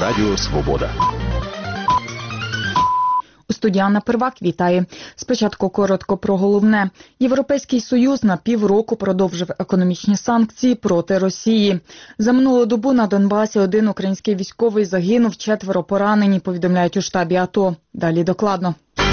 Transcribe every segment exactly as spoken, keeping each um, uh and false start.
Радіо Свобода. У студії Анна Первак вітає. Спочатку коротко про головне. Європейський Союз на півроку продовжив економічні санкції проти Росії. За минулу добу на Донбасі один український військовий загинув, четверо поранені, повідомляють у штабі АТО. Далі докладно.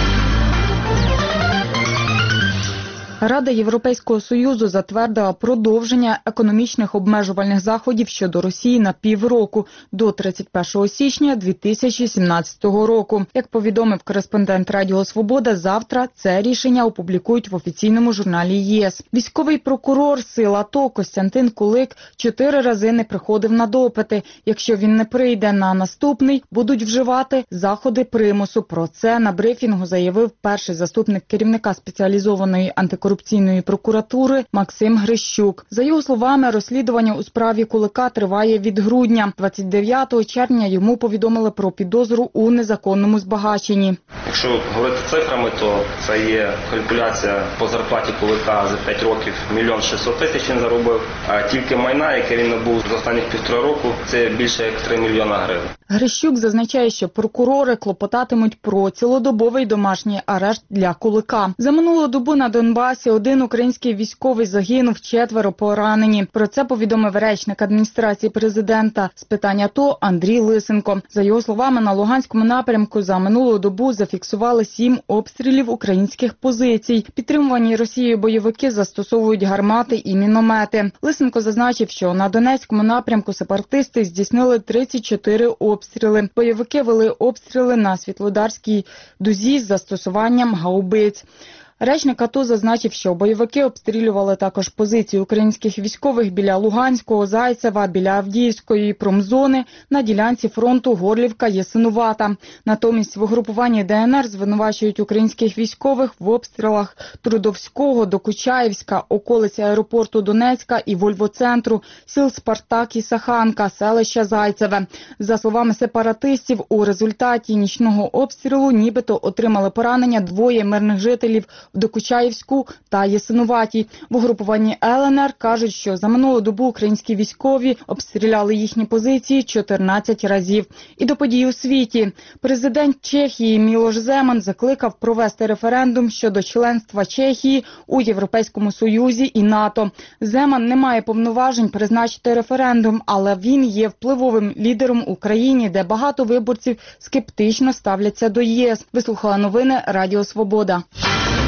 Рада Європейського Союзу затвердила продовження економічних обмежувальних заходів щодо Росії на півроку до тридцять першого січня дві тисячі сімнадцятого року. Як повідомив кореспондент Радіо Свобода, завтра це рішення опублікують в офіційному журналі ЄС. Військовий прокурор сил АТО Костянтин Кулик чотири рази не приходив на допити. Якщо він не прийде на наступний, будуть вживати заходи примусу. Про це на брифінгу заявив перший заступник керівника спеціалізованої антикорупційної корупційної прокуратури Максим Грищук. За його словами, розслідування у справі Кулика триває від грудня. двадцять дев'ятого червня йому повідомили про підозру у незаконному збагаченні. Якщо говорити цифрами, то це є калькуляція по зарплаті Кулика за п'ять років мільйон шістсот тисяч він заробив, а тільки майна, яке він набув за останніх півтора року, це більше як три мільйона гривень. Грищук зазначає, що прокурори клопотатимуть про цілодобовий домашній арешт для Кулика. За минулу добу на Донбасі один український військовий загинув, четверо поранені. Про це повідомив речник адміністрації президента з питань АТО Андрій Лисенко. За його словами, на Луганському напрямку за минулу добу зафіксували сім обстрілів українських позицій. Підтримувані Росією бойовики застосовують гармати і міномети. Лисенко зазначив, що на Донецькому напрямку сепаратисти здійснили тридцять чотири обстріли. Бойовики вели обстріли на Світлодарській дузі з застосуванням гаубиць. Речник АТО зазначив, що бойовики обстрілювали також позиції українських військових біля Луганського, Зайцева, біля Авдіївської промзони на ділянці фронту Горлівка-Ясинувата. Натомість в угрупуванні ДНР звинувачують українських військових в обстрілах Трудовського, Докучаївська, околиці аеропорту Донецька і Вольвоцентру, сіл Спартак і Саханка, селища Зайцеве. За словами сепаратистів, у результаті нічного обстрілу нібито отримали поранення двоє мирних жителів в Докучаївську та Ясинуваті. В угрупуванні ЛНР кажуть, що за минулу добу українські військові обстріляли їхні позиції чотирнадцять разів. І до подій у світі. Президент Чехії Мілош Земан закликав провести референдум щодо членства Чехії у Європейському Союзі і НАТО. Земан не має повноважень призначити референдум, але він є впливовим лідером у країні, де багато виборців скептично ставляться до ЄС. Вислухала новини Радіо Свобода.